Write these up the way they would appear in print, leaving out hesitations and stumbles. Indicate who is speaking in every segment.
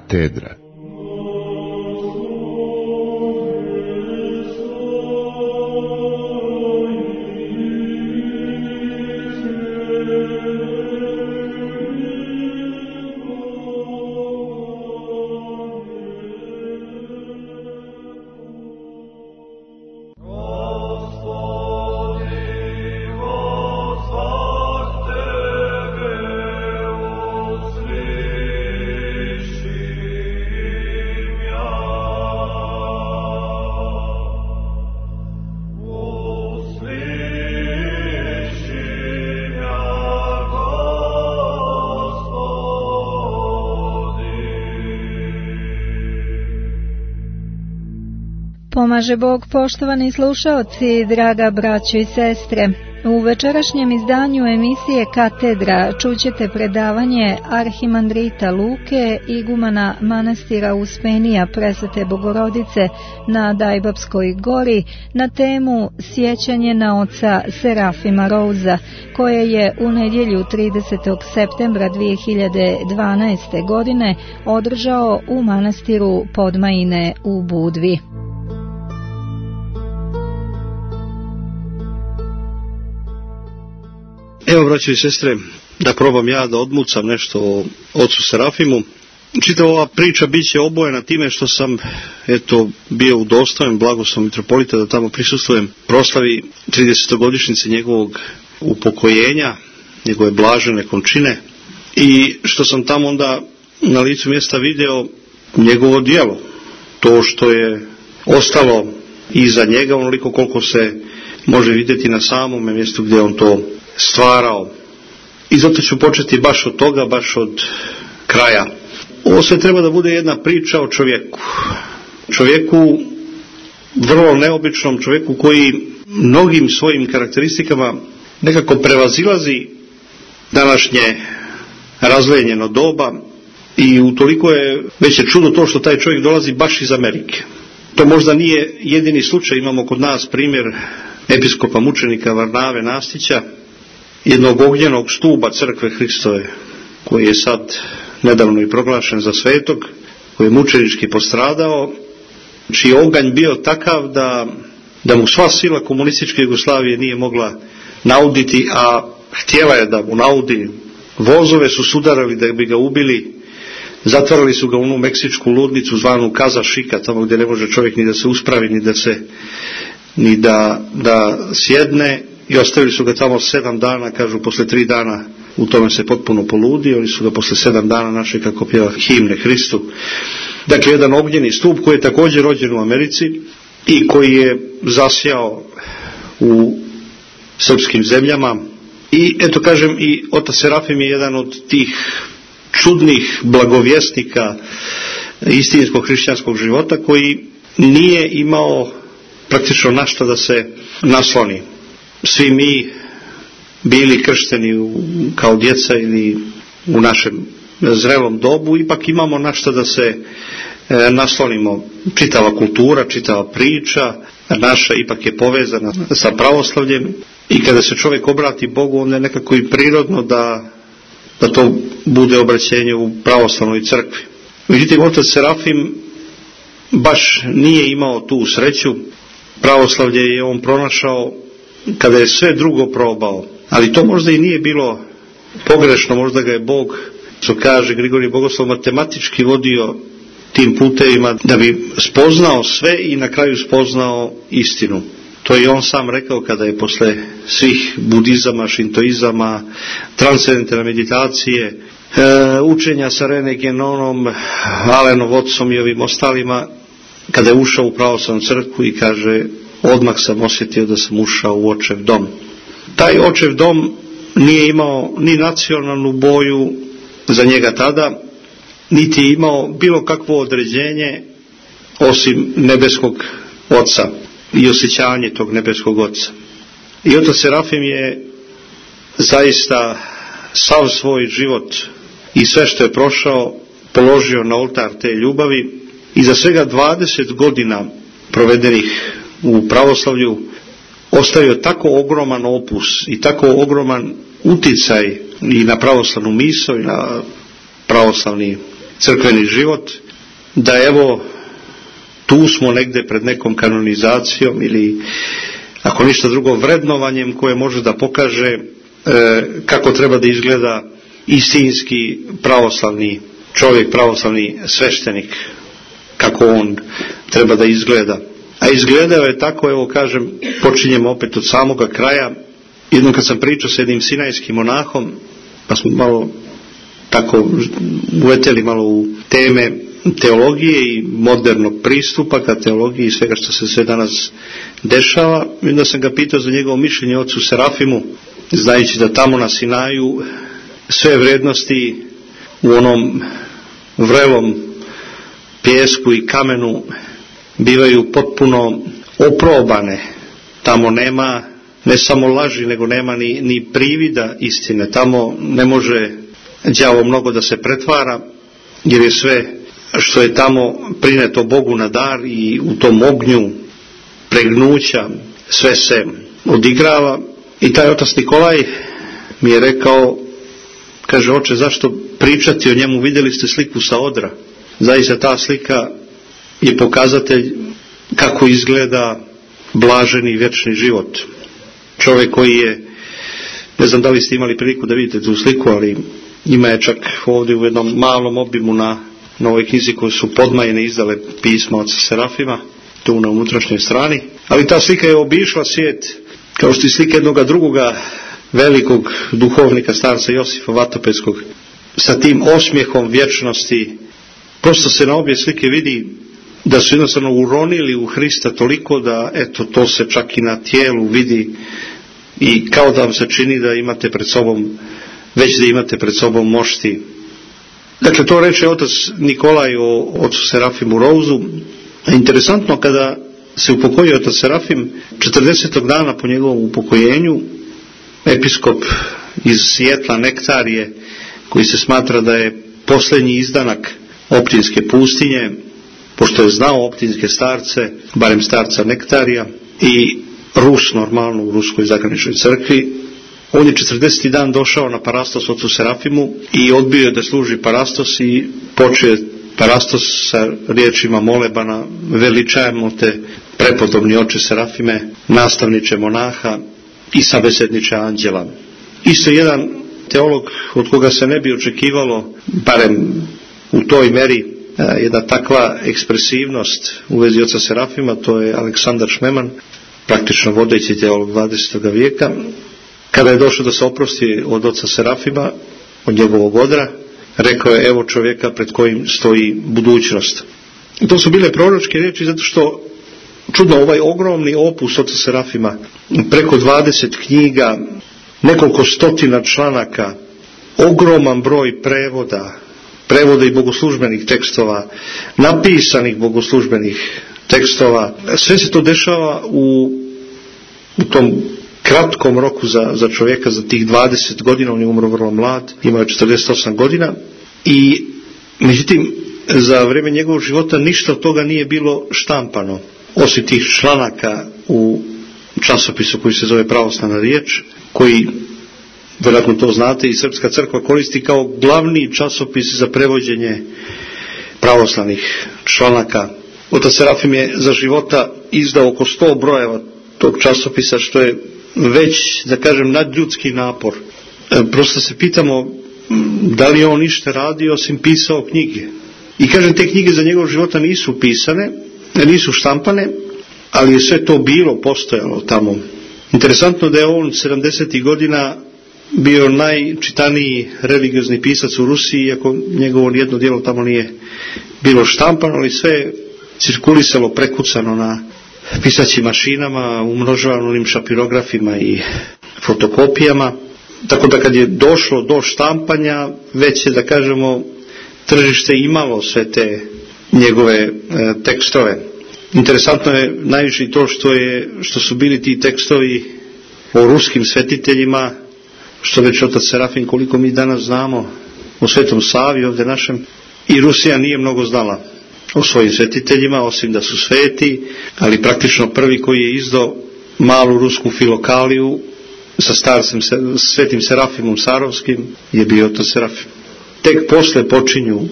Speaker 1: Katedra.
Speaker 2: Pomaže Bog, poštovani slušaoci, draga braćo i sestre. U večerašnjem izdanju emisije Katedra čućete predavanje arhimandrita Luke, igumana manastira Uspenija Presvete Bogorodice na Dajbapskoj gori, na temu Sjećanje na oca Serafima Rouza, koje je u nedjelju 30. septembra 2012. godine održao u manastiru Podmajine u Budvi.
Speaker 3: Evo, braćo i sestre, da probam ja da odmucam nešto o ocu Serafimu. Čitava ova priča bit će obojena time što sam bio udostojen blagoslovom mitropolita da tamo prisustvujem proslavi 30-godišnjice njegovog upokojenja, njegove blažene končine, i što sam tamo onda na licu mjesta video njegovo djelo, to što je ostalo iza njega, onoliko koliko se može vidjeti na samome mjestu gdje on to stvarao. I zato ću početi baš od toga, baš od kraja. Ovo sve treba da bude jedna priča o čovjeku. Čovjeku vrlo neobičnom, čovjeku koji mnogim svojim karakteristikama nekako prevazilazi današnje razlenjeno doba, i utoliko je već je čudo to što taj čovjek dolazi baš iz Amerike. To možda nije jedini slučaj. Imamo kod nas primjer episkopa mučenika Varnave Nastića, jednog ognjenog stuba crkve Hristove, koji je sad nedavno i proglašen za svetog, koji je mučenički postradao, čiji oganj bio takav da mu sva sila komunističke Jugoslavije nije mogla nauditi, a htjela je da mu naudi. Vozove su sudarali da bi ga ubili, zatvarali su ga u onu meksičku ludnicu zvanu Kaza Šika, tamo gdje ne može čovjek ni da se uspravi, ni da sjedne, i ostavili su ga tamo 7 dana, kažu posle 3 dana u tome se potpuno poludio, oni su ga posle 7 dana našli kako pjeva himne Hristu. Dakle, jedan ognjeni stup koji je također rođen u Americi i koji je zasjao u srpskim zemljama. I eto kažem, i otac Serafim je jedan od tih čudnih blagovjesnika istinskog hrišćanskog života koji nije imao praktično na što da se nasloni. Svi mi bili kršteni kao djeca ili u našem zrelom dobu, ipak imamo na što da se naslonimo. Čitava kultura, čitava priča naša ipak je povezana sa pravoslavljem, i kada se čovjek obrati Bogu, onda je nekako i prirodno da to bude obraćenje u pravoslavnoj crkvi. Međutim, otac Serafim baš nije imao tu sreću. Pravoslavlje je on pronašao kada je sve drugo probao, ali to možda i nije bilo pogrešno, možda ga je Bog, što kaže Grigorije Bogoslov, matematički vodio tim putevima da bi spoznao sve i na kraju spoznao istinu. To je on sam rekao kada je posle svih budizama, šintoizama, transcendentalne meditacije, učenja sa Rene Genonom, Alenom Watsom i ovim ostalima, kada je ušao u pravoslavnu crkvu i kaže, odmah sam osjetio da sam ušao u očev dom. Taj očev dom nije imao ni nacionalnu boju za njega tada, niti je imao bilo kakvo određenje osim nebeskog oca i osjećanje tog nebeskog oca. I otac Serafim je zaista sav svoj život i sve što je prošao položio na oltar te ljubavi, i za svega 20 godina provedenih u pravoslavlju ostavio tako ogroman opus i tako ogroman uticaj i na pravoslavnu misao i na pravoslavni crkveni život, da evo tu smo negde pred nekom kanonizacijom ili ako ništa drugo vrednovanjem koje može da pokaže kako treba da izgleda istinski pravoslavni čovjek, pravoslavni sveštenik, kako on treba da izgleda. A izgledao je tako, evo kažem, počinjemo opet od samoga kraja. Jednom kad sam pričao s jednim sinajskim monahom, pa smo malo tako uleteli malo u teme teologije i modernog pristupa ka teologiji i svega što se sve danas dešava. I onda sam ga pitao za njegovo mišljenje o ocu Serafimu, znajući da tamo na Sinaju sve vrednosti u onom vrelom pijesku i kamenu bivaju potpuno oprobane. Tamo nema ne samo laži, nego nema ni privida istine. Tamo ne može đavo mnogo da se pretvara, jer je sve što je tamo prineto Bogu na dar i u tom ognju pregnuća sve se odigrava. I taj otac Nikolaj mi je rekao, kaže, oče, zašto pričati o njemu, vidjeli ste sliku sa odra. Zaista ta slika je pokazatelj kako izgleda blaženi vječni život. Čovjek koji je, ne znam da li ste imali priliku da vidite tu sliku, ali ima je čak ovdje u jednom malom obimu na ovoj knjizi koje su Podmajine izdale pisma oca Serafima, tu na unutrašnjoj strani. Ali ta slika je obišla svijet kao što je slika jednoga drugoga velikog duhovnika, starca Josifa Vatopedskog, sa tim osmijehom vječnosti. Prosto se na obje slike vidi da su jednostavno uronili u Hrista toliko da, eto, to se čak i na tijelu vidi i kao da vam se čini da imate pred sobom, već da imate pred sobom mošti. Dakle, to reče otac Nikolaj o ocu Serafimu Rouzu. Interesantno, kada se upokojio otac Serafim, 40. dana po njegovom upokojenju, episkop iz Sjetla Nektarije, koji se smatra da je posljednji izdanak Optinske pustinje, pošto je znao optinske starce, barem starca Nektarija, i Rus normalno u Ruskoj zagraničnoj crkvi, on je 40. dan došao na parastos ocu Serafimu i odbio da služi parastos i počeo parastos sa riječima molebana: veličajemo te, prepodobni oče Serafime, nastavniče monaha i sabesedniče anđela. Isto jedan teolog od koga se ne bi očekivalo, barem u toj meri, jedna takva ekspresivnost u vezi oca Serafima, to je Aleksandar Šmeman, praktično vodeći teolog 20. vijeka. Kada je došao da se oprosti od oca Serafima, od njegovog odra, rekao je: evo čovjeka pred kojim stoji budućnost. I to su bile proročke riječi, zato što čudno, ovaj ogromni opus oca Serafima, preko 20 knjiga, nekoliko stotina članaka, ogroman broj prevoda i bogoslužbenih tekstova, napisanih bogoslužbenih tekstova, sve se to dešava u tom kratkom roku za čovjeka, za tih 20 godina. On je umro vrlo mlad, imao je 48 godina i međutim za vrijeme njegovog života ništa od toga nije bilo štampano, osim tih članaka u časopisu koji se zove Pravoslavna riječ, koji, vjerojatno to znate, i Srpska crkva koristi kao glavni časopis za prevođenje pravoslavnih članaka. Otac Serafim je za života izdao oko 100 brojeva tog časopisa, što je već, da kažem, nadljudski napor. Prosto se pitamo da li je on ništa radio osim pisao knjige. I kažem, te knjige za njegov života nisu pisane, nisu štampane, ali je sve to bilo, postojalo tamo. Interesantno da je on 70. godina bio najčitaniji religiozni pisac u Rusiji, iako njegovo nijedno djelo tamo nije bilo štampano, ali sve cirkulisalo prekucano na pisaćim mašinama, umnožavano onim šapirografima i fotokopijama. Tako da kad je došlo do štampanja, već je, da kažemo, tržište imalo sve te njegove tekstove. Interesantno je najviše i to što su bili ti tekstovi o ruskim svetiteljima, što već otac Serafim, koliko mi danas znamo o Svetom Savi ovdje našem, i Rusija nije mnogo znala o svojim svetiteljima, osim da su sveti, ali praktično prvi koji je izdao malu rusku filokaliju sa starcem Svetim Serafimom Sarovskim je bio otac Serafim. Tek posle počinju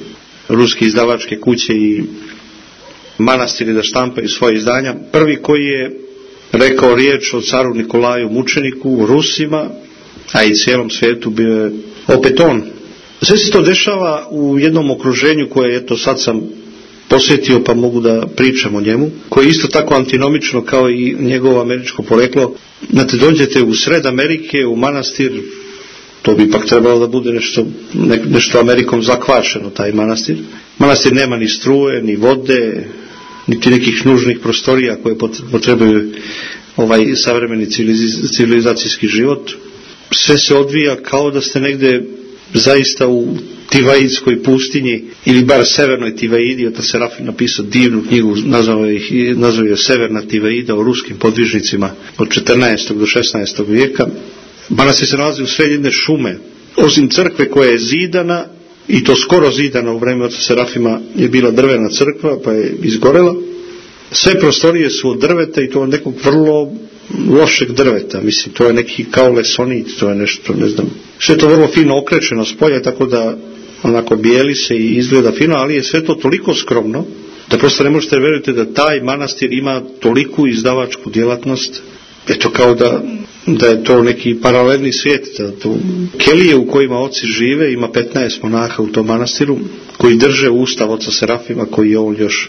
Speaker 3: ruske izdavačke kuće i manastiri da štampaju svoje izdanja. Prvi koji je rekao riječ o caru Nikolaju Mučeniku, Rusima, a i cijelom svijetu bio je opet on. Sve se to dešava u jednom okruženju koje, eto, sad sam posjetio pa mogu da pričam o njemu, koje je isto tako antinomično kao i njegovo američko poreklo. Znate, dođete u sred Amerike, u manastir, to bi pak trebalo da bude nešto Amerikom zakvašeno, taj manastir. Manastir nema ni struje, ni vode, niti nekih nužnih prostorija koje potrebuju ovaj savremeni civilizacijski život. Sve se odvija kao da ste negde zaista u Tivaidskoj pustinji, ili bar severnoj Tivaidi. Otac Serafim napisao divnu knjigu, nazvao je Severna Tivaida, o ruskim podvižnicima od 14. do 16. vijeka. Manastir se nalazi u sred jedne šume. Osim crkve koja je zidana, i to skoro zidana, u vreme otaca Serafima je bila drvena crkva pa je izgorela. Sve prostorije su od drveta, i to od nekog vrlo lošeg drveta. Mislim, to je neki kao lesonit, to je nešto, ne znam. Sve to vrlo fino okrečeno s polja, tako da onako bijeli se i izgleda fino, ali je sve to toliko skromno da prosto ne možete vjerujete da taj manastir ima toliku izdavačku djelatnost. Eto, kao da je to neki paralelni svijet. Kelije u kojima oci žive, ima 15 monaha u tom manastiru koji drže ustav oca Serafima, koji je on još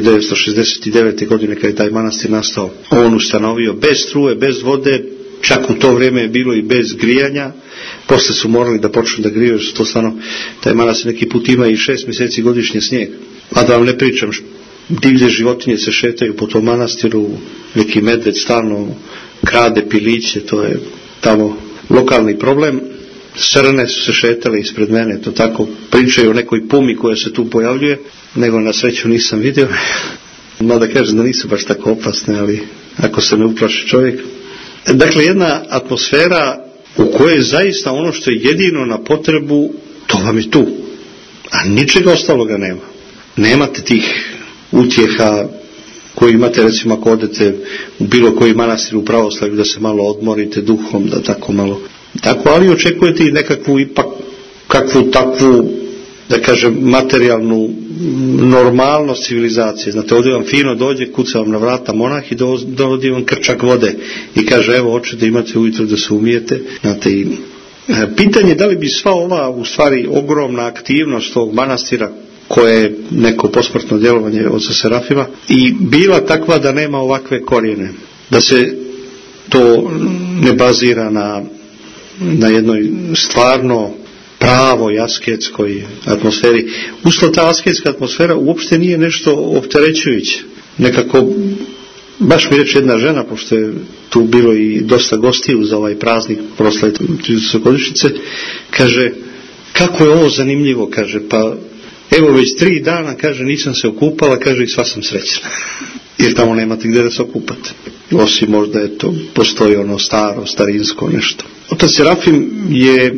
Speaker 3: 1969. godine kad je taj manastir nastao, on ustanovio bez struje, bez vode, čak u to vrijeme je bilo i bez grijanja. Posle su morali da počnu da griju, jer su to stvarno, taj manastir neki put ima i 6 mjeseci godišnje snijeg. A da vam ne pričam, divlje životinje se šetaju po tom manastiru, neki medved stalno krade piliće, to je tamo lokalni problem. Srne su se šetale ispred mene, to tako pričaju o nekoj pumi koja se tu pojavljuje, nego na sreću nisam vidio. Mada kažem da nisu baš tako opasne, ali ako se ne uplaši čovjek. Dakle, jedna atmosfera u kojoj zaista ono što je jedino na potrebu, to vam je tu, a ničega ostaloga nema. Nemate tih utjeha koji imate, recimo, ako odete u bilo koji manastir u pravoslavlju da se malo odmorite duhom, da tako malo tako, ali očekujete i nekakvu ipak kakvu takvu, da kažem, materijalnu normalnost civilizacije. Znate, ovdje vam fino dođe, kuca vam na vrata monah i dovodi vam krčak vode i kaže, evo, hoćete, imate ujutro da se umijete. Znate, i pitanje da li bi sva ova, u stvari, ogromna aktivnost tog manastira, koje je neko posmrtno djelovanje oca Serafima, i bila takva da nema ovakve korijene, da se to ne bazira na jednoj stvarno pravoj asketskoj atmosferi. Usto ta asketska atmosfera uopšte nije nešto opterećujuće. Nekako, baš mi reče jedna žena, pošto je tu bilo i dosta gostiju za ovaj praznik proslave 30. godišnjice, kaže, kako je ovo zanimljivo, kaže, pa evo već 3 dana, kaže, nisam se okupala, kaže, i sva sam srećna. Jer tamo nemate gdje da se okupate. Osim možda je to, postoji ono starinsko nešto. Otac Serafim je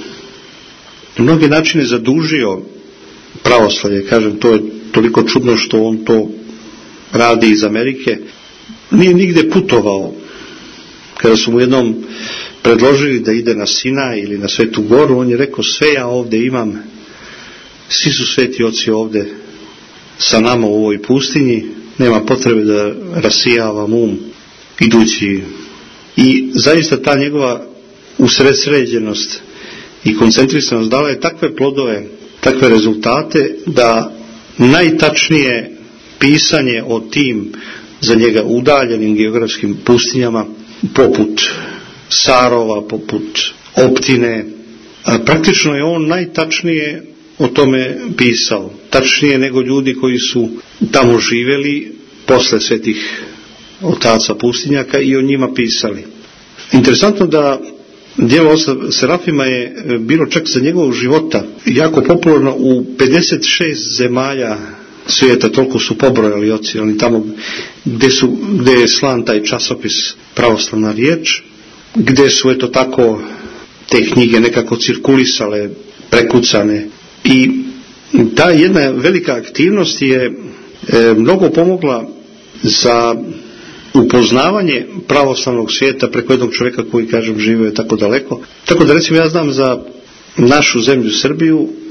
Speaker 3: na mnoge načine zadužio pravoslavlje. Kažem, to je toliko čudno što on to radi iz Amerike. Nije nigde putovao. Kada su mu jednom predložili da ide na Sinaj ili na Svetu Goru, on je rekao, sve ja ovdje imam, svi su sveti oci ovdje sa nama u ovoj pustinji, nema potrebe da rasijavam idući. I zaista ta njegova usredsređenost i koncentrisanost dala je takve plodove, takve rezultate, da najtačnije pisanje o tim za njega udaljenim geografskim pustinjama, poput Sarova, poput Optine, praktično je on najtačnije o tome pisao, tačnije nego ljudi koji su tamo živjeli posle svetih otaca pustinjaka i o njima pisali. Interesantno da djelo oca Serafima je bilo čak za njegovog života jako popularno u 56 zemalja svijeta, toliko su pobrojali oci, ali tamo gdje je slan taj časopis Pravoslavna riječ, gdje su eto tako te knjige nekako cirkulisale, prekucane. I ta jedna velika aktivnost je mnogo pomogla za upoznavanje pravoslavnog svijeta preko jednog čovjeka koji, kažem, živio je tako daleko. Tako da, recimo, ja znam za našu zemlju Srbiju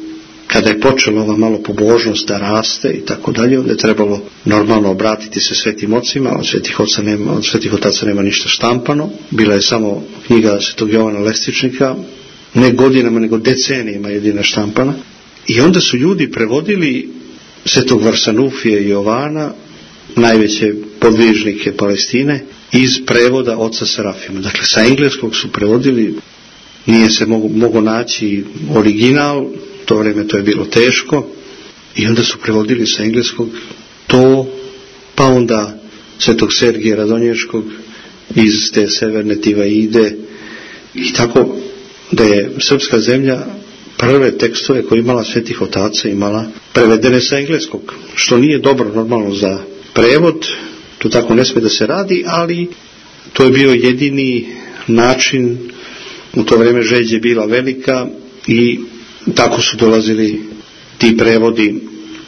Speaker 3: kada je počela ova malo pobožnost da raste i tako dalje, onda je trebalo normalno obratiti se svetim ocima, od svetih otaca nema ništa štampano, bila je samo knjiga svetog Jovana Lestičnika, ne godinama nego decenijima jedina štampana, i onda su ljudi prevodili svetog Varsanufija i Jovana, najveće podvižnike Palestine, iz prevoda oca Serafima. Dakle, sa engleskog su prevodili, nije se mogao naći original, to vrijeme to je bilo teško, i onda su prevodili sa engleskog to, pa onda svetog Sergija Radonješkog iz te severne Tivaide, i tako da je srpska zemlja prve tekstove koje imala svetih otaca imala prevedene sa engleskog, što nije dobro normalno za prevod, to tako ne smije da se radi, ali to je bio jedini način. U to vrijeme žeđ je bila velika i tako su dolazili ti prevodi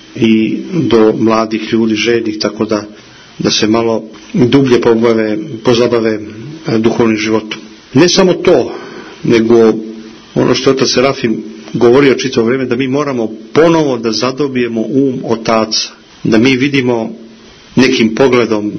Speaker 3: i do mladih ljudi željnih, tako da se malo dublje pozabave duhovnim životom. Ne samo to, nego ono što otac Serafim govorio čitavo vrijeme, da mi moramo ponovo da zadobijemo um otaca, da mi vidimo nekim pogledom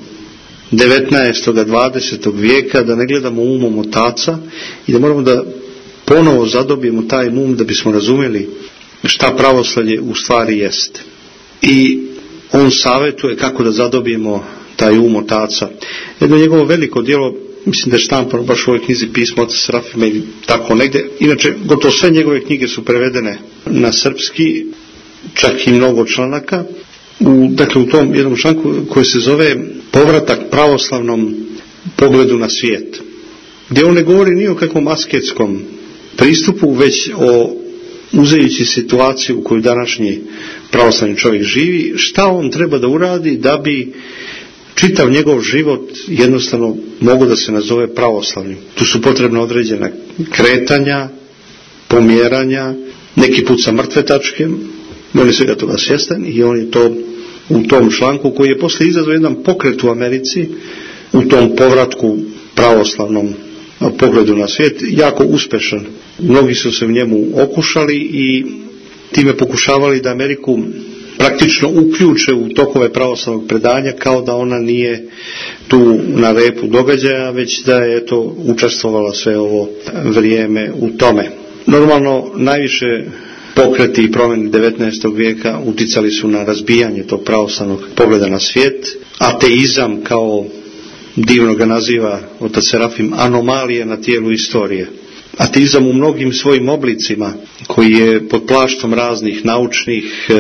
Speaker 3: 19. 20. vijeka, da ne gledamo umom otaca i da moramo da ponovo zadobijemo taj um da bismo razumjeli šta pravoslavlje u stvari jeste. I on savjetuje kako da zadobijemo taj um otaca. Jedno njegovo veliko djelo, mislim da je štampano baš u ovoj knjizi Pismo oca Serafima ili tako negdje. Inače, gotovo sve njegove knjige su prevedene na srpski, čak i mnogo članaka. Dakle, u tom jednom članku koji se zove Povratak pravoslavnom pogledu na svijet, gdje on ne govori ni o kakvom asketskom pristupu, već o uzejući situaciju u kojoj današnji pravoslavni čovjek živi, šta on treba da uradi da bi čitav njegov život jednostavno mogu da se nazove pravoslavnim. Tu su potrebne određena kretanja, pomjeranja, neki put sa mrtve tačke, on je svega toga svjestan i on je to u tom članku, koji je poslije izazvao jedan pokret u Americi, u tom povratku pravoslavnom pogledu na svijet, jako uspešan. Mnogi su se u njemu okušali i time pokušavali da Ameriku praktično uključe u tokove pravoslavnog predanja, kao da ona nije tu na repu događaja, već da je to učestvovala sve ovo vrijeme u tome. Normalno, najviše pokreti i promjene 19. vijeka uticali su na razbijanje tog pravoslavnog pogleda na svijet. Ateizam, kao divno ga naziva otac Serafim, anomalije na tijelu istorije. Ateizam u mnogim svojim oblicima, koji je pod plaštom raznih naučnih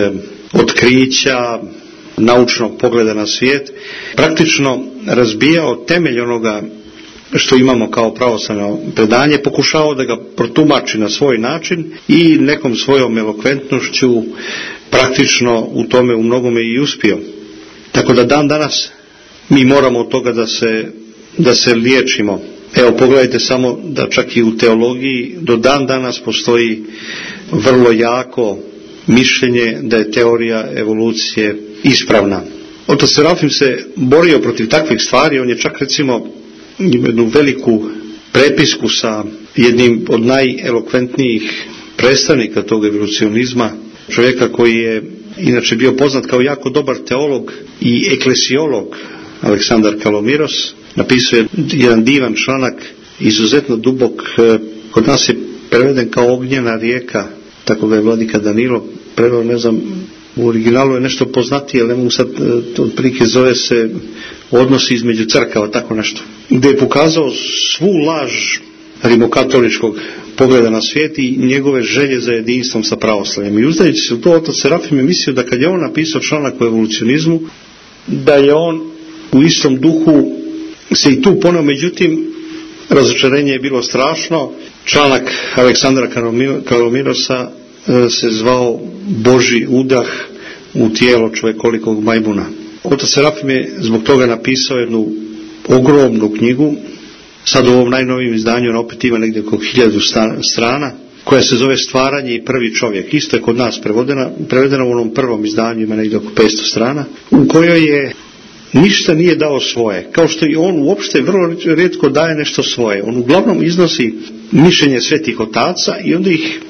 Speaker 3: otkrića, naučnog pogleda na svijet, praktično razbijao temelj onoga što imamo kao pravoslavno predanje, pokušao da ga protumači na svoj način i nekom svojom elokventnošću praktično u tome u mnogome i uspio. Tako da dan danas mi moramo od toga da se liječimo. Evo, pogledajte samo da čak i u teologiji do dan danas postoji vrlo jako mišljenje da je teorija evolucije ispravna. Otac Serafim se borio protiv takvih stvari. On je čak, recimo, jednu veliku prepisku sa jednim od najelokventnijih predstavnika tog evolucionizma, čovjeka koji je inače bio poznat kao jako dobar teolog i eklesiolog, Aleksandar Kalomiros, napisao je jedan divan članak, izuzetno dubok, kod nas je preveden kao Ognjena rijeka, tako ga je vladika Danilo preveo, ne znam, u originalu je nešto poznatije, ali ne mogu sad, otprilike zove se Odnosi između crkava, tako nešto, gdje je pokazao svu laž rimokatoličkog pogleda na svijet i njegove želje za jedinstvom sa pravoslavljem. I uzdajući se u to, otac Serafim je mislio da kad je on napisao članak o evolucionizmu, da je on u istom duhu se i tu poneo, međutim razočarenje je bilo strašno. Članak Aleksandra Kalomirosa se zvao Božji udah u tijelo čovjekolikog majmuna. Otac Serafim je zbog toga napisao jednu ogromnu knjigu, sad u ovom najnovijem izdanju on opet ima negdje oko 1000 strana, koja se zove Stvaranje i prvi čovjek. Isto je kod nas prevedena u onom prvom izdanju, ima negdje oko 500 strana, u kojoj je ništa nije dao svoje, kao što i on uopšte vrlo rijetko daje nešto svoje. On uglavnom iznosi mišljenje svetih otaca i onda ih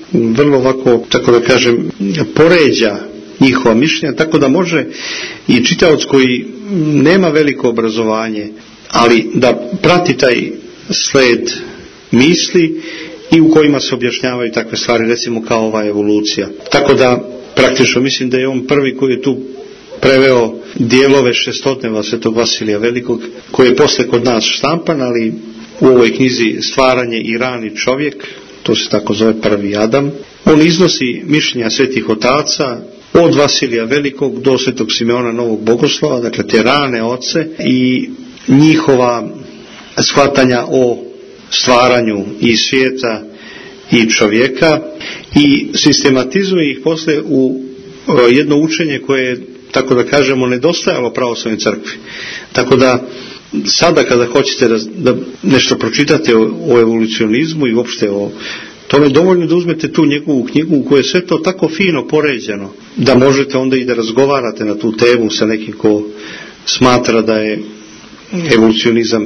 Speaker 3: vrlo ovako, tako da kažem, poređa njihova mišljenja, tako da može i čitaoc koji nema veliko obrazovanje, ali da prati taj sled misli i u kojima se objašnjavaju takve stvari, recimo kao ova evolucija. Tako da praktično mislim da je on prvi koji je tu preveo dijelove šestotneva Svetog Vasilija Velikog, koji je posle kod nas štampan, ali u ovoj knjizi Stvaranje i rani čovjek, to se tako zove Prvi Adam. On iznosi mišljenja svetih otaca od Vasilija Velikog do Svetog Simeona Novog Bogoslova, dakle te rane oce i njihova shvatanja o stvaranju i svijeta i čovjeka i sistematizuje ih posle u jedno učenje koje je, tako da kažemo, nedostajalo pravoslavnoj crkvi. Tako da sada kada hoćete da nešto pročitate o evolucionizmu i uopšte o tome, dovoljno da uzmete tu njegovu knjigu u kojoj je sve to tako fino poređeno da možete onda i da razgovarate na tu temu sa nekim ko smatra da je evolucionizam,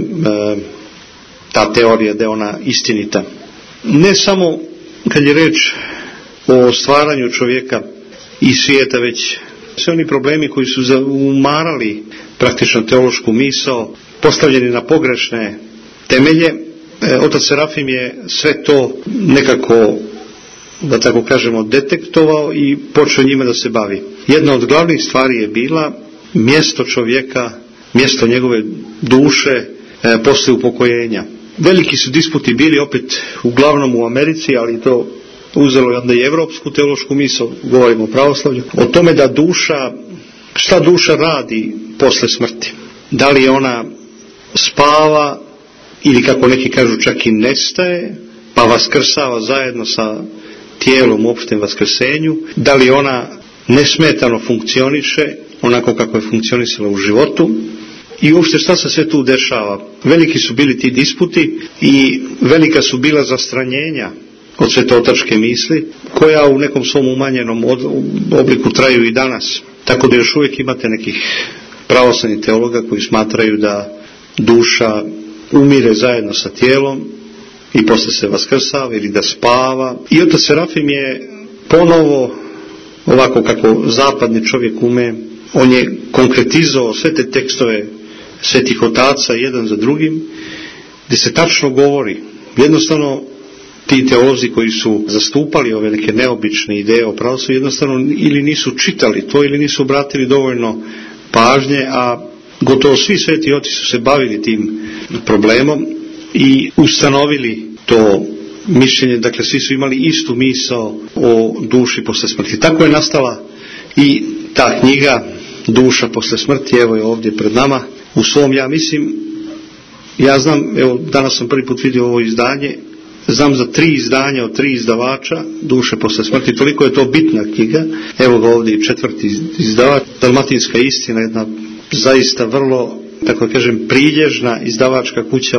Speaker 3: ta teorija da je ona istinita. Ne samo kad je reč o stvaranju čovjeka i svijeta, već sve oni problemi koji su umarali praktično teološku misao, postavljeni na pogrešne temelje. Otac Serafim je sve to nekako, da tako kažemo, detektovao i počeo njime da se bavi. Jedna od glavnih stvari je bila mjesto čovjeka, mjesto njegove duše posle upokojenja. Veliki su disputi bili opet uglavnom u Americi, ali to uzelo je onda i evropsku teološku misao, govorimo o pravoslavlju, o tome da duša, šta duša radi posle smrti. Da li ona spava ili, kako neki kažu, čak i nestaje, pa vaskrsava zajedno sa tijelom u opštem vaskrsenju, da li ona nesmetano funkcioniše onako kako je funkcionisala u životu i uopšte šta se sve tu dešava. Veliki su bili ti disputi i velika su bila zastranjenja od svetootačke misli, koja u nekom svom umanjenom obliku traju i danas. Tako da još uvijek imate nekih pravoslavnih teologa koji smatraju da duša umire zajedno sa tijelom i posle se vaskrsava ili da spava. I otac Serafim je ponovo, ovako kako zapadni čovjek ume, on je konkretizovao sve te tekstove svetih otaca jedan za drugim, gdje se tačno govori. Jednostavno ti teolozi koji su zastupali ove neke neobične ideje o pravoslavlju jednostavno ili nisu čitali to ili nisu obratili dovoljno pažnje, a gotovo svi sveti oci su se bavili tim problemom i ustanovili to mišljenje, dakle svi su imali istu misao o duši posle smrti. Tako je nastala i ta knjiga Duša posle smrti, evo je ovdje pred nama u svom, ja znam, evo danas sam prvi put vidio ovo izdanje, znam za 3 izdanja od 3 izdavača Duše posle smrti, toliko je to bitna knjiga. Evo ga ovdje i 4. izdavač, Dalmatinska istina, jedna zaista vrlo, tako da kažem, prilježna izdavačka kuća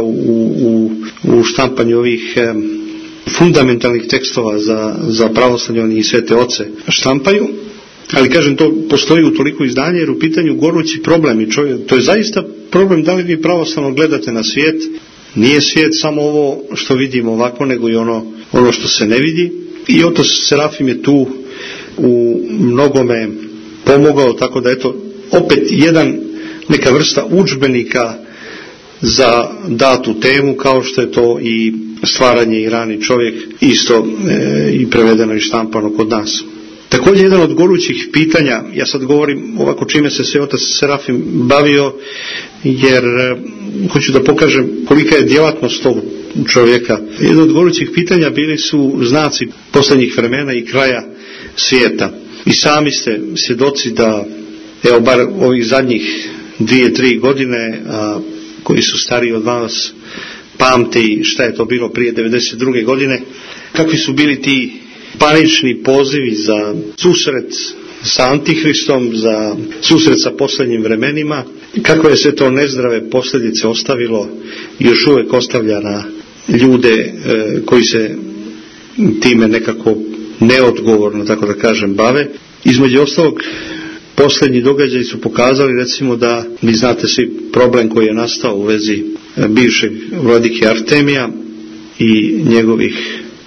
Speaker 3: u štampanju ovih fundamentalnih tekstova za pravoslavlje, oni i svete oce štampaju. Ali kažem, to postoji u toliko izdanja jer u pitanju gorući problem i to je zaista problem da li vi pravoslavno gledate na svijet. Nije svijet samo ovo što vidimo ovako, nego i ono što se ne vidi. I otac Serafim je tu u mnogome pomogao, tako da eto, opet neka vrsta udžbenika za datu temu, kao što je to i Stvaranje i rani čovjek, isto i prevedeno i štampano kod nas. Također jedan od gorućih pitanja, ja sad govorim ovako čime se sve otac Serafim bavio, jer hoću da pokažem kolika je djelatnost tog čovjeka. Jedno od gorućih pitanja bili su znaci posljednjih vremena i kraja svijeta. I sami ste svjedoci da, evo bar ovih zadnjih 2-3 godine, koji su stariji od vas pamte i šta je to bilo prije 92. godine, kakvi su bili ti panični pozivi za susret sa Antihristom, za susret sa posljednjim vremenima, kako je sve to nezdrave posljedice ostavilo i još uvijek ostavlja na ljude koji se time nekako neodgovorno, tako da kažem, bave. Između ostalog, posljednji događaji su pokazali, recimo, da vi znate svi problem koji je nastao u vezi bivšeg vladike Artemija i njegovih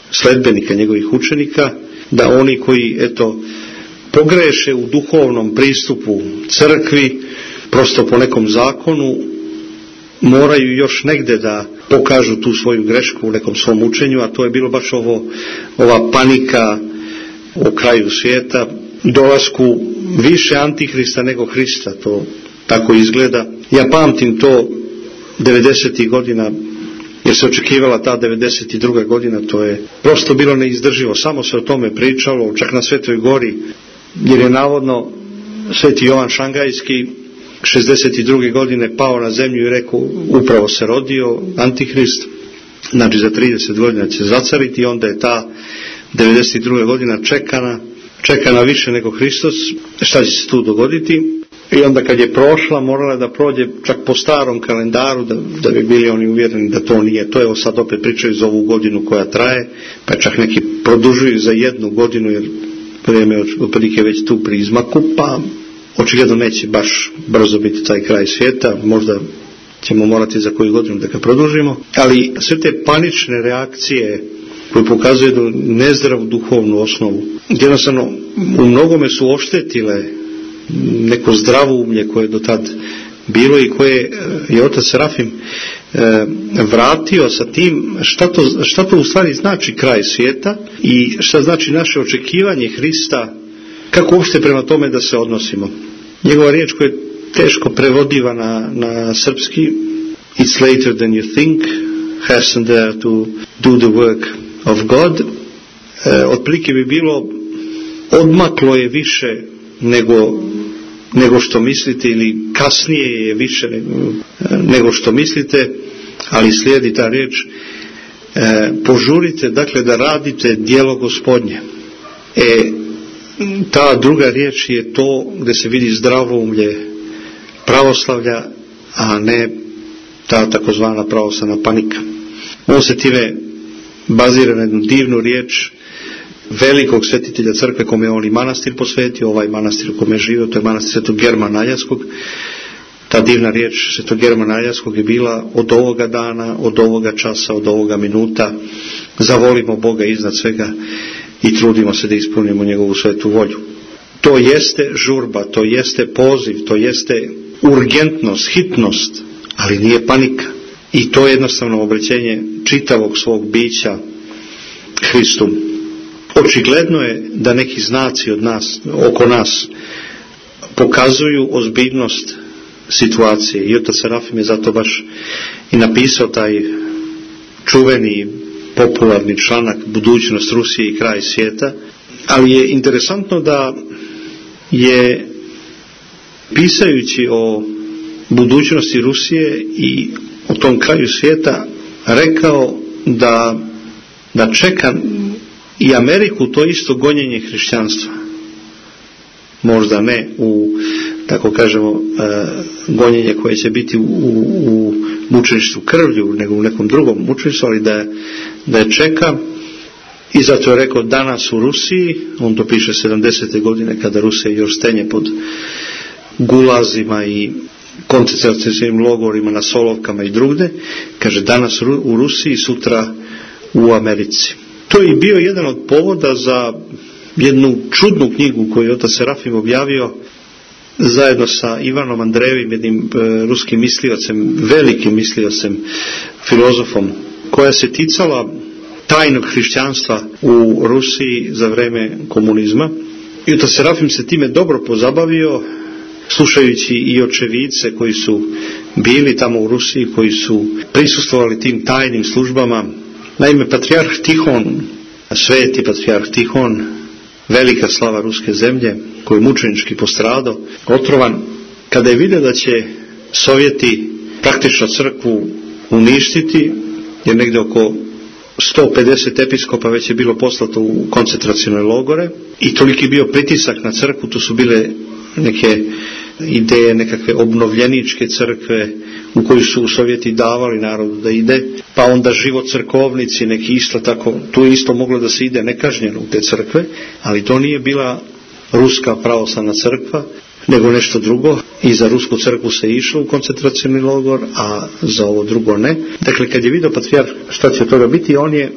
Speaker 3: sledbenika, njegovih učenika, da oni koji pogreše u duhovnom pristupu crkvi, prosto po nekom zakonu, moraju još negde da pokažu tu svoju grešku u nekom svom učenju, a to je bilo baš ova panika o kraju svijeta, dolasku više Antihrista nego Hrista, to tako izgleda. Ja pamtim to 90. godina, jer se očekivala ta 92. godina, to je prosto bilo neizdrživo, samo se o tome pričalo, čak na Svetoj gori, jer je navodno Sveti Jovan Šangajski 62. godine pao na zemlju i rekao, upravo se rodio Antihrist, znači za 30 godina će zacariti, i onda je ta 92. godina čekana više nego Hristos, šta će se tu dogoditi. I onda kad je prošla, morala da prođe čak po starom kalendaru, da bi bili oni uvjereni da to nije to. Evo sad opet pričaju za ovu godinu koja traje, pa čak neki produžuju za 1 godinu, jer vrijeme otprilike već tu pri izmaku, pa očigledno neće baš brzo biti taj kraj svijeta, možda ćemo morati za koju godinu da ga produžimo, ali sve te panične reakcije koje pokazuju jednu nezdravu duhovnu osnovu, jednostavno u mnogome su oštetile neko zdravoumlje koje je do tad bilo i koje je otac Serafim vratio sa tim šta to u stvari znači kraj svijeta i šta znači naše očekivanje Hrista, kako uopšte prema tome da se odnosimo. Njegova riječ koja je teško prevodiva na srpski, it's later than you think, hasten there to do the work of God, otprilike bi bilo odmaklo je više nego što mislite, ili kasnije je više nego što mislite, ali slijedi ta riječ, požurite dakle da radite djelo Gospodnje. Ta druga riječ je to gdje se vidi zdravoumlje pravoslavlja, a ne ta takozvana pravoslavna panika. On se time bazira na jednu divnu riječ velikog svetitelja crkve kome je on i manastir posvetio, ovaj manastir u kome je živio, to je manastir Svetog Germana Aljanskog. Ta divna riječ Svetog Germana Aljanskog je bila: od ovoga dana, od ovoga časa, od ovoga minuta zavolimo Boga iznad svega i trudimo se da ispunimo njegovu svetu volju. To jeste žurba, to jeste poziv, to jeste urgentnost, hitnost, ali nije panika. I to je jednostavno obrećenje čitavog svog bića Hristu. Očigledno je da neki znaci oko nas pokazuju ozbiljnost situacije. I otac Serafim je zato baš i napisao taj čuveni popularni članak Budućnost Rusije i kraj svijeta. Ali je interesantno da je, pisajući o budućnosti Rusije i o tom kraju svijeta, rekao da čeka i Ameriku to isto gonjenje hrišćanstva. Možda ne u, tako kažemo, gonjenje koje će biti u mučeništvu krvlju, nego u nekom drugom mučeništvu, ali da je čeka. I zato je rekao danas u Rusiji, on to piše 70. godine kada Rusija još stenje pod gulazima i koncentracijskim logorima na Solovkama i drugde, kaže danas u Rusiji, sutra u Americi. To je bio jedan od povoda za jednu čudnu knjigu koju je otac Serafim objavio zajedno sa Ivanom Andrejevim, jednim ruskim misliocem, velikim misliocem, filozofom, koja se ticala tajnog hrišćanstva u Rusiji za vreme komunizma. I otac Serafim se time dobro pozabavio, slušajući i očevidce koji su bili tamo u Rusiji, koji su prisustvovali tim tajnim službama. Naime, patrijarh Tihon, sveti patrijarh Tihon, velika slava ruske zemlje, koji je mučenički postradao, otrovan, kada je vidio da će Sovjeti praktično crkvu uništiti, jer negdje oko 150 episkopa već je bilo poslato u koncentracione logore i toliki bio pritisak na crkvu, tu su bile neke ideje, nekakve obnovljeničke crkve u koju su Sovjeti davali narodu da ide, pa onda život crkovnici, neki isto tako, tu je isto moglo da se ide nekažnjeno u te crkve, ali to nije bila ruska pravoslavna crkva, nego nešto drugo. I za rusku crkvu se išlo u koncentracioni logor, a za ovo drugo ne. Dakle, kad je vidio patrijarh šta će toga biti, on je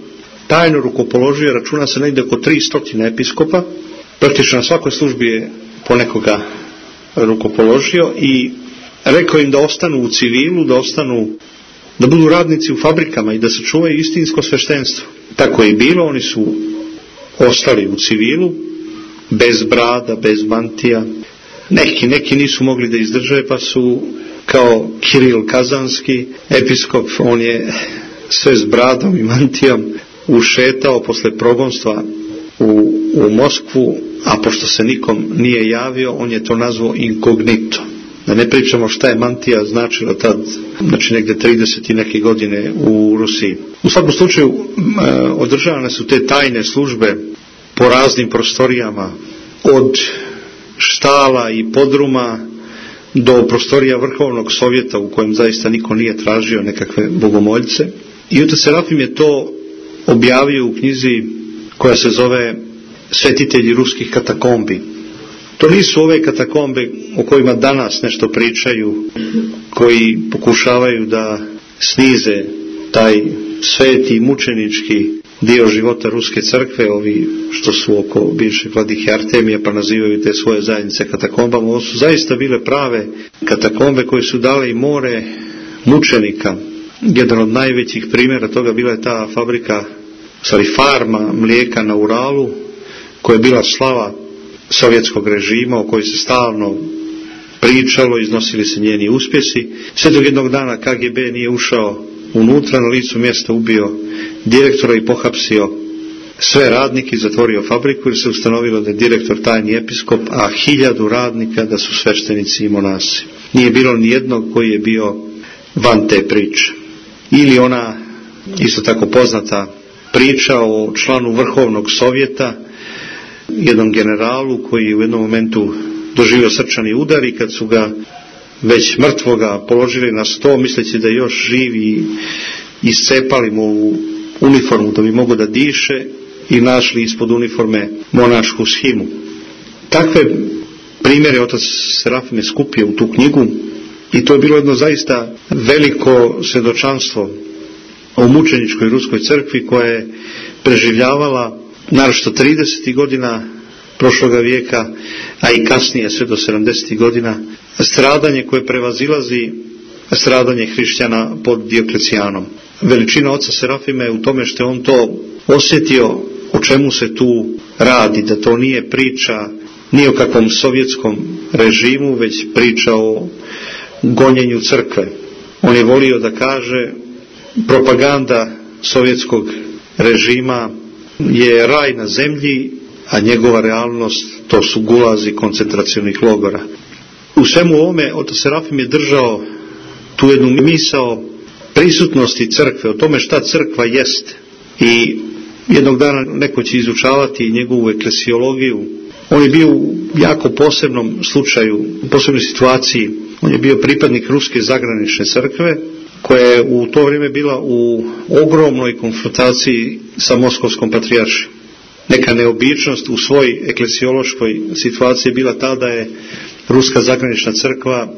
Speaker 3: tajno rukopoložio, računa se negdje oko 300 episkopa, praktično na svakoj službi je ponekoga rukopoložio i rekao im da ostanu u civilu, da budu radnici u fabrikama i da se čuvaju istinsko sveštenstvo. Tako je i bilo, oni su ostali u civilu, bez brada, bez mantija. Neki nisu mogli da izdrže, pa su kao Kiril Kazanski episkop, on je sve s bradom i mantijom ušetao posle progonstva u Moskvu, a pošto se nikom nije javio, on je to nazvao inkognito. Da ne pričamo šta je mantija značila tad, znači negdje 30 i neke godine u Rusiji. U svakom slučaju održavane su te tajne službe po raznim prostorijama, od štala i podruma do prostorija Vrhovnog sovjeta u kojem zaista niko nije tražio nekakve bogomoljce. I otac Serafim je to objavio u knjizi koja se zove Svetitelji ruskih katakombi. To nisu ove katakombe o kojima danas nešto pričaju, koji pokušavaju da snize taj sveti i mučenički dio života ruske crkve, ovi što su oko bivše vladihe Artemije pa nazivaju te svoje zajednice katakombama. Ovo su zaista bile prave katakombe koje su dale i more mučenika. Jedan od najvećih primjera toga bila je ta farma mlijeka na Uralu, koja je bila slava sovjetskog režima, o kojoj se stalno pričalo, iznosili se njeni uspjesi, sve dok jednog dana KGB nije ušao unutra, na licu mjesta ubio direktora i pohapsio sve radnike i zatvorio fabriku, jer se ustanovilo da je direktor tajni episkop, a 1000 radnika da su sveštenici i monasi. Nije bilo ni jednog koji je bio van te priče. Ili ona isto tako poznata priča o članu Vrhovnog sovjeta, jednom generalu koji je u jednom momentu doživio srčani udar i kad su ga već mrtvoga položili na sto, misleći da je još živ, i iscepali mu uniformu da bi mogao da diše i našli ispod uniforme monašku shimu. Takve primjere otac Serafim je skupio u tu knjigu i to je bilo jedno zaista veliko svjedočanstvo o mučeničkoj ruskoj crkvi koja je preživljavala naročito 30. godina prošloga vijeka, a i kasnije sve do 70. godina, stradanje koje prevazilazi stradanje hrišćana pod Dioklecijanom. Veličina oca Serafima je u tome što je on to osjetio o čemu se tu radi, da to nije priča ni o kakvom sovjetskom režimu, već priča o gonjenju crkve. On je volio da kaže, propaganda sovjetskog režima je raj na zemlji, a njegova realnost to su gulazi koncentracionih logora. U svemu ovome otac Serafim je držao tu jednu misao prisutnosti crkve, o tome šta crkva jest. I jednog dana neko će izučavati njegovu eklesiologiju. On je bio u jako posebnom slučaju, u posebnoj situaciji. On je bio pripadnik ruske zagranične crkve, koja je u to vrijeme bila u ogromnoj konfrontaciji sa moskovskom patrijaršijom. Neka neobičnost u svoj eklesiološkoj situaciji bila ta da je ruska zagranična crkva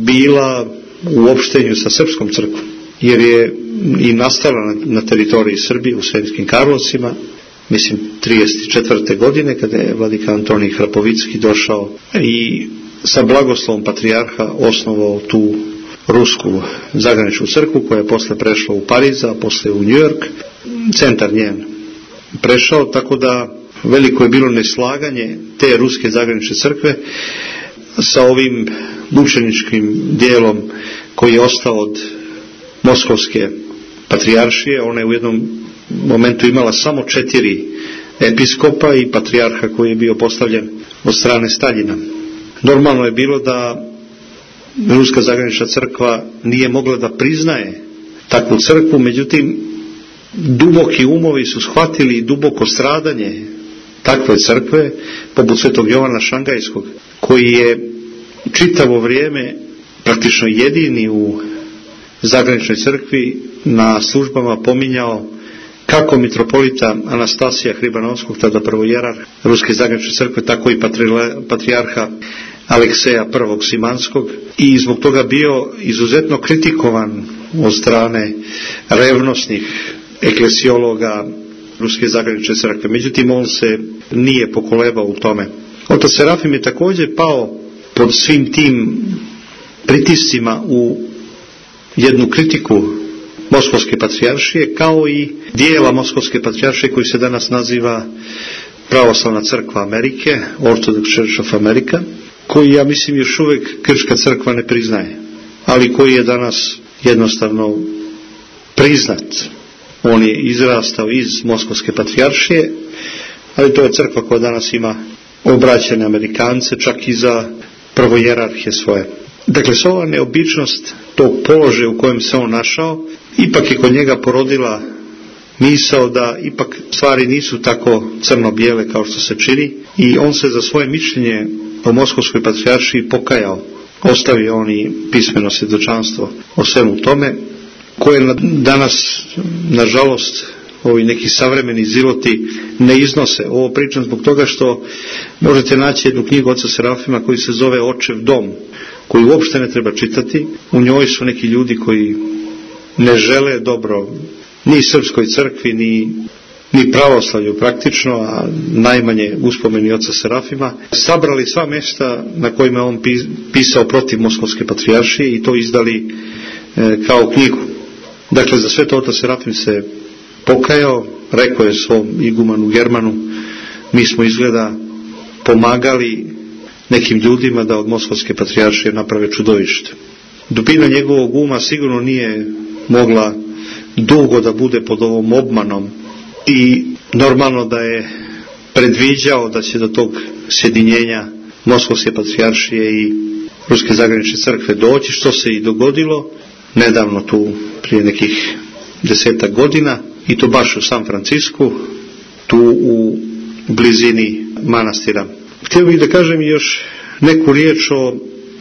Speaker 3: bila u opštenju sa srpskom crkvom, jer je i nastala na teritoriji Srbije u Sremskim Karlovcima, mislim 34. godine, kada je vladika Antonij Hrapovicki došao i sa blagoslovom patrijarha osnovao tu rusku zagraničnu crkvu, koja je posle prešla u Pariz, a posle u New York, centar njen prešao, tako da veliko je bilo neslaganje te ruske zagranične crkve sa ovim mučeničkim dijelom koji je ostao od moskovske patrijaršije. Ona je u jednom momentu imala samo 4 episkopa i patrijarha koji je bio postavljen od strane Staljina. Normalno je bilo da ruska zagranična crkva nije mogla da priznaje takvu crkvu, međutim duboki umovi su shvatili duboko stradanje takve crkve, poput svetog Jovana Šangajskog, koji je čitavo vrijeme praktično jedini u zagraničnoj crkvi na službama pominjao kako mitropolita Anastasija Hribanovskog, tada prvojerar ruske zagranične crkve, tako i patrijarha Alekseja I. Simanskog, i zbog toga bio izuzetno kritikovan od strane revnosnih eklesiologa Ruske zagranične crkve. Međutim, on se nije pokolebao u tome. Otac Serafim je također pao pod svim tim pritiscima u jednu kritiku Moskovske patrijaršije, kao i dijela Moskovske patrijaršije koji se danas naziva Pravoslavna crkva Amerike, Orthodox Church of America, koji, ja mislim, još uvijek Grčka crkva ne priznaje, ali koji je danas jednostavno priznat. On je izrastao iz Moskovske patrijaršije, ali to je crkva koja danas ima obraćene Amerikance, čak i za prvojerarhije svoje. Dakle, s ova neobičnost tog položaja u kojem se on našao, ipak je kod njega porodila misao da ipak stvari nisu tako crno-bijele kao što se čini, i on se za svoje mišljenje o Moskovskoj patrijaršiji pokajao. Ostavio on i pismeno svjedočanstvo o svemu tome, koje danas, nažalost, ovi neki savremeni ziloti ne iznose. Ovo pričam zbog toga što možete naći jednu knjigu oca Serafima koji se zove Očev dom, koju uopšte ne treba čitati. U njoj su neki ljudi koji ne žele dobro ni srpskoj crkvi, ni pravoslavlju praktično, a najmanje uspomeni oca Serafima, sabrali sva mjesta na kojima je on pisao protiv Moskovske patrijaršije i to izdali kao knjigu. Dakle, za sve to otac Serafim se pokajao, rekao je svom igumanu Germanu: mi smo izgleda pomagali nekim ljudima da od Moskovske patrijaršije naprave čudovište. Dubina njegovog uma sigurno nije mogla dugo da bude pod ovom obmanom i normalno da je predviđao da će do tog sjedinjenja Moskovske patrijaršije i Ruske zagranične crkve doći, što se i dogodilo nedavno, tu prije nekih 10 godina, i to baš u San Francisku, tu u blizini manastira. Htio bih da kažem još neku riječ o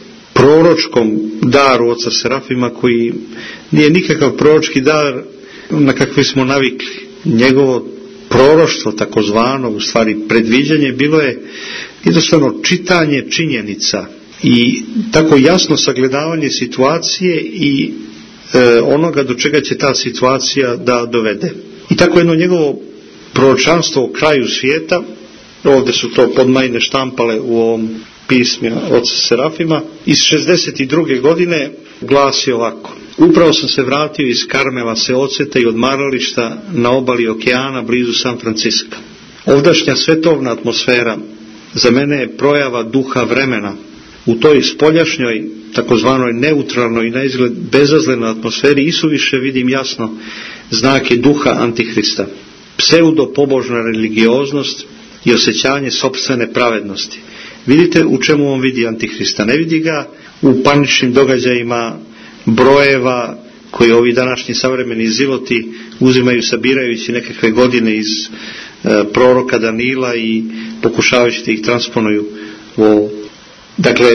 Speaker 3: proročkom daru oca Serafima, koji nije nikakav proročki dar na kakvi smo navikli. Njegovo proroštvo, takozvano, u stvari predviđanje, bilo je jednostavno čitanje činjenica i tako jasno sagledavanje situacije i onoga do čega će ta situacija da dovede. I tako jedno njegovo proročanstvo o kraju svijeta, ovdje su to podmajne štampale u ovom pismu oca Serafima, iz 62. godine glasi ovako: upravo sam se vratio iz Karmela Seoceta i odmarališta na obali okeana blizu San Franciska. Ovdašnja svetovna atmosfera za mene je projava duha vremena. U toj spoljašnjoj, takozvanoj neutralnoj i naizgled bezazlenoj atmosferi isuviše vidim jasno znake duha Antihrista. Pseudo-pobožna religioznost i osjećanje sopstvene pravednosti. Vidite u čemu on vidi Antihrista. Ne vidi ga u paničnim događajima brojeva koje ovi današnji savremeni ziloti uzimaju sabirajući nekakve godine iz proroka Danila i pokušavajući da ih transponuju u... Dakle,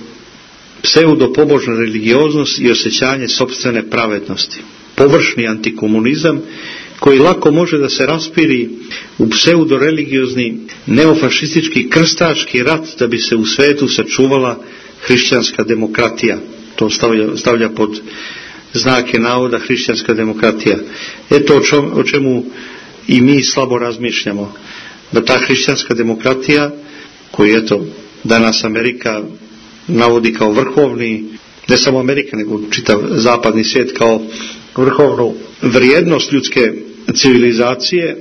Speaker 3: pseudo-pobožna religioznost i osjećanje sopstvene pravednosti. Površni antikomunizam koji lako može da se raspiri u pseudo-religiozni neofašistički krstački rat da bi se u svetu sačuvala hrišćanska demokratija. To stavlja pod znake navoda hrišćanska demokratija. Eto o čemu i mi slabo razmišljamo. Da ta hrišćanska demokratija, koju eto danas Amerika navodi kao vrhovni, ne samo Amerika nego čitav zapadni svijet, kao vrhovnu vrijednost ljudske civilizacije,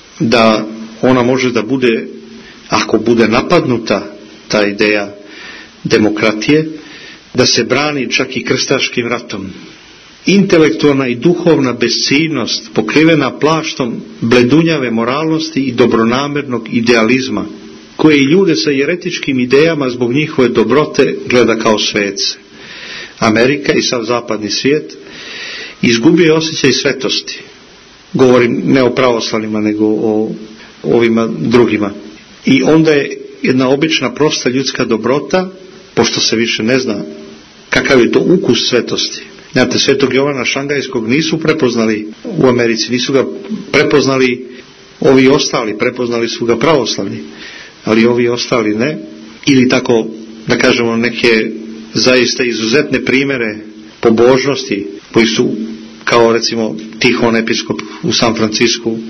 Speaker 3: da ona može da bude, ako bude napadnuta ta ideja demokratije, da se brani čak i krstaškim ratom. Intelektualna i duhovna besciljnost pokrivena plaštom bledunjave moralnosti i dobronamernog idealizma, koje i ljude sa jeretičkim idejama zbog njihove dobrote gleda kao svece. Amerika i sav zapadni svijet izgubio je osjećaj svetosti. Govorim ne o pravoslavnima, nego o ovima drugima. I onda je jedna obična prosta ljudska dobrota, pošto se više ne zna kakav je to ukus svetosti. Znate, svetog Jovana Šangajskog nisu prepoznali u Americi, nisu ga prepoznali ovi ostali, prepoznali su ga pravoslavni, ali ovi ostali ne. Ili tako, da kažemo, neke zaista izuzetne primjere pobožnosti koji su, kao recimo Tihon episkop u San Francisku,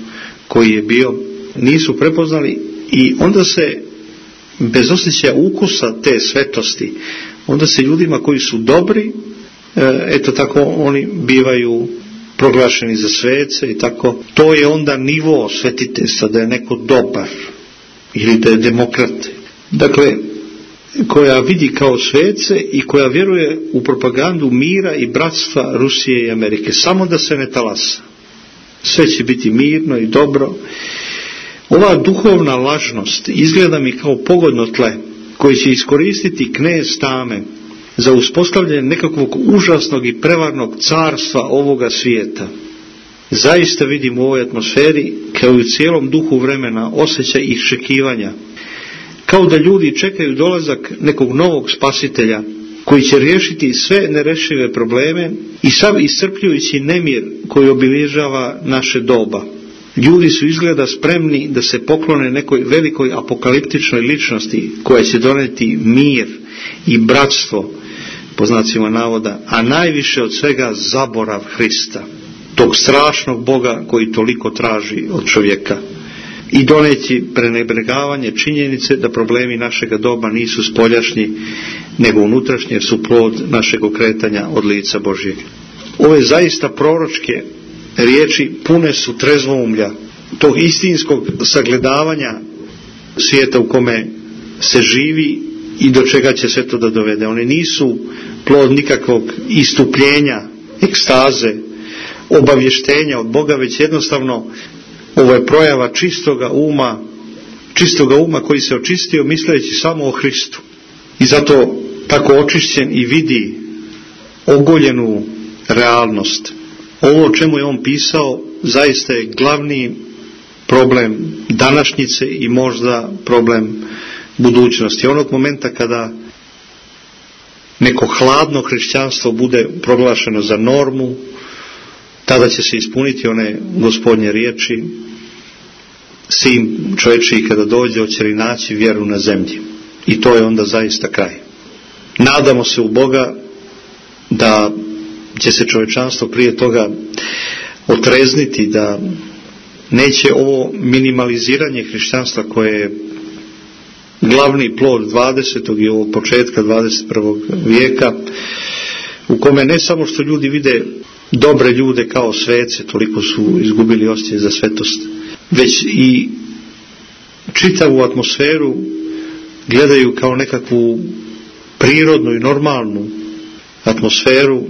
Speaker 3: koji je bio, nisu prepoznali i onda se bez osjećaja ukusa te svetosti, onda se ljudima koji su dobri, eto tako oni bivaju proglašeni za svece i tako. To je onda nivo svetiteljstva, da je neko dobar ili da je demokrat. Dakle, koja vidi kao svece i koja vjeruje u propagandu mira i bratstva Rusije i Amerike. Samo da se ne talasa. Sve će biti mirno i dobro. Ova duhovna lažnost izgleda mi kao pogodno tle koji će iskoristiti knez tame za uspostavljanje nekakvog užasnog i prevarnog carstva ovoga svijeta. Zaista vidim u ovoj atmosferi, kao i u cijelom duhu vremena, osjećaj iščekivanja. Kao da ljudi čekaju dolazak nekog novog spasitelja koji će riješiti sve nerešive probleme i sav iscrpljujući nemir koji obilježava naše doba. Ljudi su izgleda spremni da se poklone nekoj velikoj apokaliptičnoj ličnosti koja će doneti mir i bratstvo, po znacima navoda, a najviše od svega zaborav Hrista, tog strašnog Boga koji toliko traži od čovjeka, i doneti prenebregavanje činjenice da problemi našega doba nisu spoljašnji nego unutrašnji, jer su plod našeg okretanja od lica Božjeg. Ove zaista proročke riječi pune su trezvoumlja, tog istinskog sagledavanja svijeta u kome se živi i do čega će sve to da dovede. One nisu plod nikakvog istupljenja, ekstaze, obavještenja od Boga, već jednostavno ovo je projava čistoga uma koji se očistio misleći samo o Hristu. I zato tako očišćen i vidi ogoljenu realnost. Ovo o čemu je on pisao zaista je glavni problem današnjice i možda problem budućnosti. Onog momenta kada neko hladno hrišćanstvo bude proglašeno za normu, tada će se ispuniti one Gospodnje riječi: Sin čovječiji kada dođe, hoće li naći vjeru na zemlji. I to je onda zaista kraj. Nadamo se u Boga da će se čovječanstvo prije toga otrezniti, da neće ovo minimaliziranje hrišćanstva koje je glavni plod 20. i ovog početka 21. vijeka, u kome ne samo što ljudi vide dobre ljude kao svece, toliko su izgubili osjećaj za svetost, već i čitavu atmosferu gledaju kao nekakvu prirodnu i normalnu atmosferu.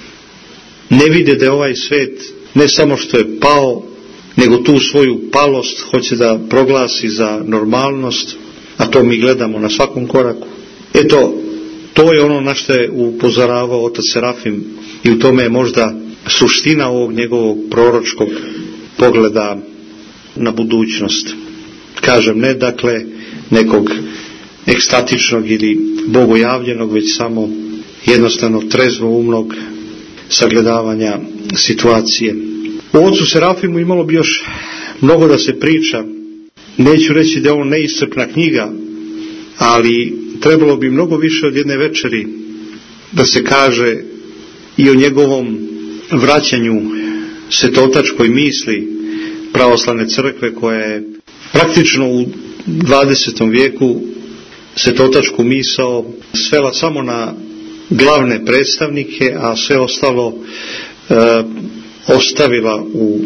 Speaker 3: Ne vide da je ovaj svet ne samo što je pao, nego tu svoju palost hoće da proglasi za normalnost, a to mi gledamo na svakom koraku. Eto, to je ono na što je upozoravao otac Serafim i u tome je možda suština ovog njegovog proročkog pogleda na budućnost. Kažem, ne dakle nekog ekstatičnog ili bogojavljenog, već samo jednostavno trezvoumnog sagledavanja situacije. O ocu Serafimu imalo bi još mnogo da se priča. Neću reći da je on neiscrpna knjiga, ali trebalo bi mnogo više od jedne večeri da se kaže i o njegovom vraćanju svetotačkoj misli pravoslavne crkve, koja je praktično u 20. vijeku svetotačku misao svela samo na glavne predstavnike, a sve ostalo ostavila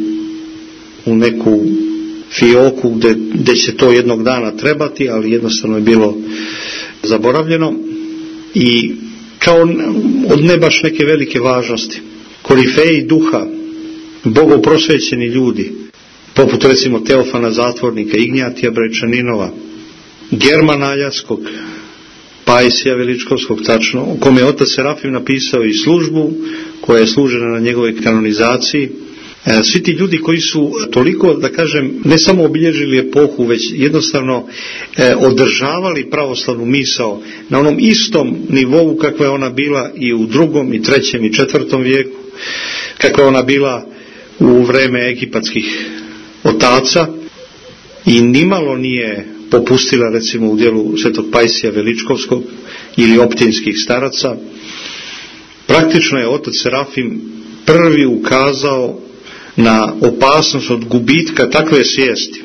Speaker 3: u neku fioku gdje će to jednog dana trebati, ali jednostavno je bilo zaboravljeno i kao od ne baš neke velike važnosti. Korifeji duha, bogoprosvećeni ljudi, poput recimo Teofana Zatvornika, Ignjatija Brajčaninova, Germana Aljaskog, Pajsija Veličkovskog, tačno, o kome je otac Serafim napisao i službu koja je služena na njegovoj kanonizaciji. Svi ti ljudi koji su toliko, da kažem, ne samo obilježili epohu, već jednostavno održavali pravoslavnu misao na onom istom nivou kakva je ona bila i u 2., i 3. i 4. vijeku, kakva je ona bila u vreme egipatskih otaca, i nimalo nije popustila recimo u dijelu svetog Pajsija Veličkovskog ili optinskih staraca. Praktično je otac Serafim prvi ukazao na opasnost od gubitka takve svijesti.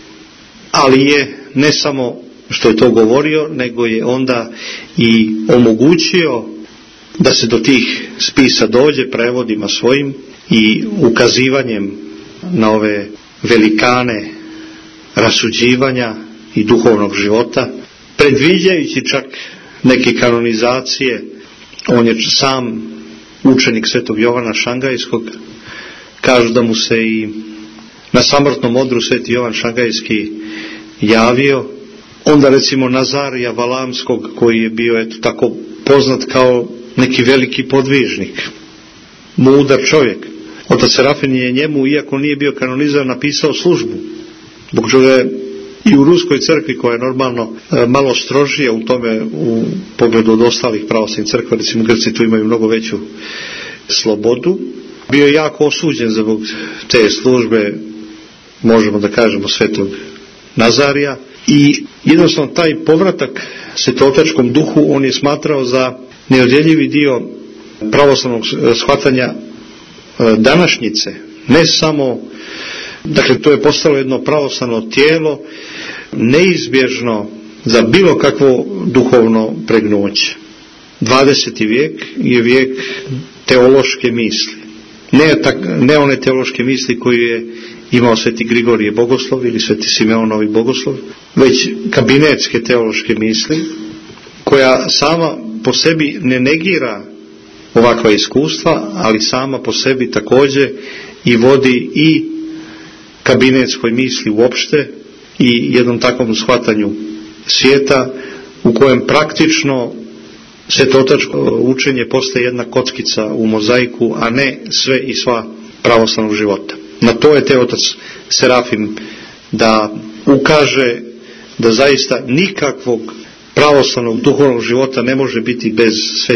Speaker 3: Ali je ne samo što je to govorio, nego je onda i omogućio da se do tih spisa dođe prevodima svojim i ukazivanjem na ove velikane rasuđivanja i duhovnog života, predviđajući čak neke kanonizacije. On je sam učenik svetog Jovana Šangajskog, kažu da mu se i na samrtnom odru sveti Jovan Šangajski javio. Onda recimo Nazarija Valamskog, koji je bio tako poznat kao neki veliki podvižnik, mudar čovjek. Otac Serafin je njemu, iako nije bio kanonizovan, napisao službu, zbog čega je i u Ruskoj crkvi, koja je normalno malo strožija u tome u pogledu od ostalih pravoslavnih crkva, recimo Grci tu imaju mnogo veću slobodu, bio je jako osuđen zbog te službe, možemo da kažemo svetog Nazarija, i jednostavno taj povratak svetotačkom duhu on je smatrao za neodjeljivi dio pravoslavnog shvatanja današnjice. Ne samo, dakle to je postalo jedno pravoslavno tijelo neizbježno za bilo kakvo duhovno pregnuće. 20. vijek je vijek teološke misli. Ne one teološke misli koju je imao sveti Grigorije Bogoslov ili sveti Simeonovi Bogoslov, već kabinetske teološke misli, koja sama po sebi ne negira ovakva iskustva, ali sama po sebi također i vodi i kabinetskoj misli uopšte i jednom takvom shvatanju svijeta u kojem praktično svetotačko učenje postaje jedna kockica u mozaiku, a ne sve i sva pravoslavnog života. Na to je te otac Serafim da ukaže da zaista nikakvog pravoslavnog duhovnog života ne može biti bez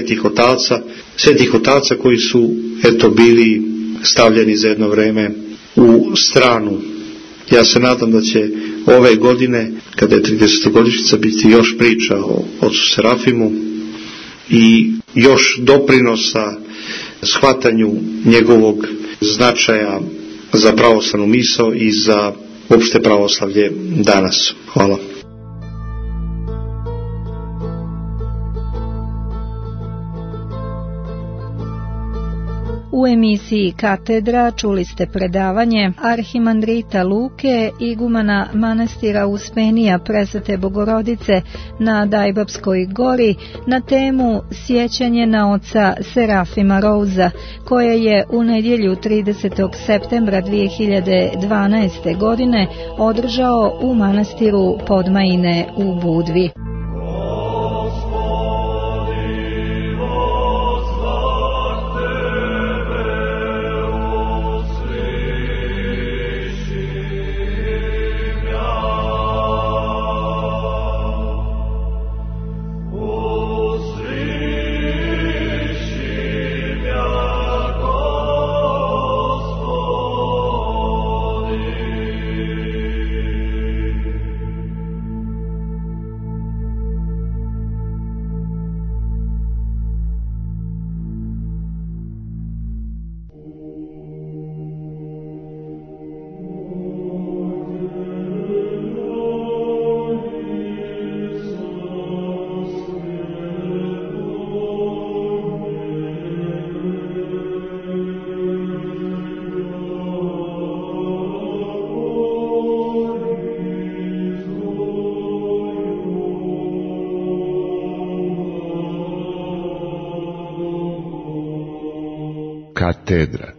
Speaker 3: svetih otaca koji su bili stavljeni za jedno vrijeme u stranu. Ja se nadam da će ove godine, kada je 30-godišnjica, biti još priča o ocu Serafimu i još doprinosa shvatanju njegovog značaja za pravoslavnu misao i za opšte pravoslavlje danas. Hvala.
Speaker 2: U emisiji Katedra čuli ste predavanje arhimandrita Luke, igumana manastira Uspenija Presvete Bogorodice na Dajbapskoj gori, na temu Sjećanje na oca Serafima Rouza, koje je u nedjelju 30. septembra 2012. godine održao u manastiru Podmajine u Budvi.
Speaker 1: Katedra.